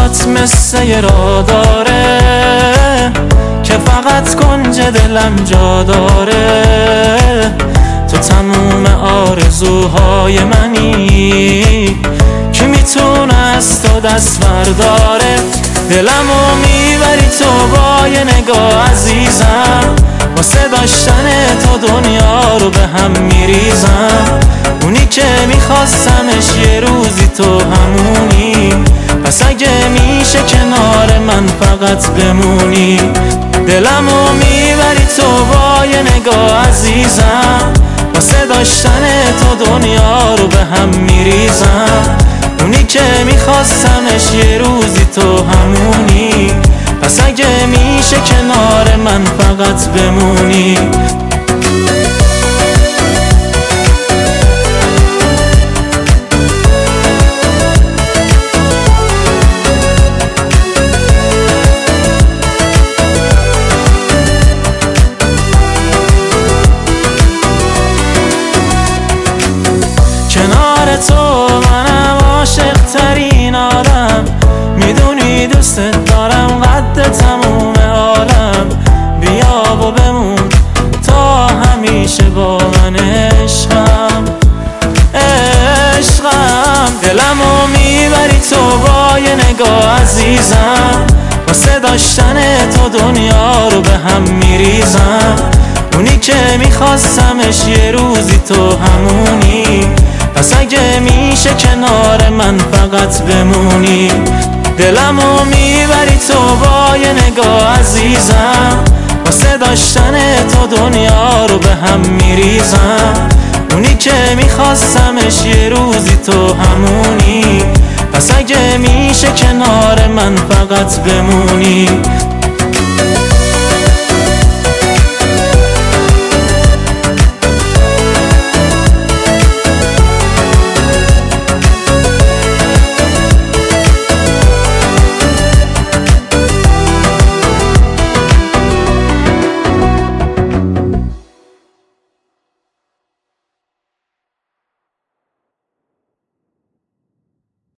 برات مثل یه راه داره که فقط کنج دلم جا داره. تو تموم آرزوهای منی، کی میتونه از تو دست برداره؟ دلمو میبری تو با یه نگاه عزیزم، واسه داشتن تو دنیا رو به هم میریزم. اونی که میخواستمش یه روزی تو همونی، پس اگه میشه کنار من فقط بمونی. دلمو میبری تو با یه نگاه عزیزم، واسه داشتن تو دنیا رو به هم میریزم. اونی که میخواستمش یه روزی تو همونی، پس اگه میشه کنار من فقط بمونی. کنار تو منم عاشق ترین آدم، میدونی دوستت دارم قد تموم عالم. بیا و بمون تا همیشه با من عشقم، عشقم. دلمو میبری تو با یه نگاه عزیزم، واسه داشتن تو دنیا رو به هم میریزم. اونی که میخواستمش یه روزی تو همونی، پس اگه میشه کنار من فقط بمونی. دلمو میبری تو با یه نگاه عزیزم، واسه داشتن تو دنیا رو به هم میریزم. اونی که میخواستمش یه روزی تو همونی، پس اگه میشه کنار من فقط بمونی.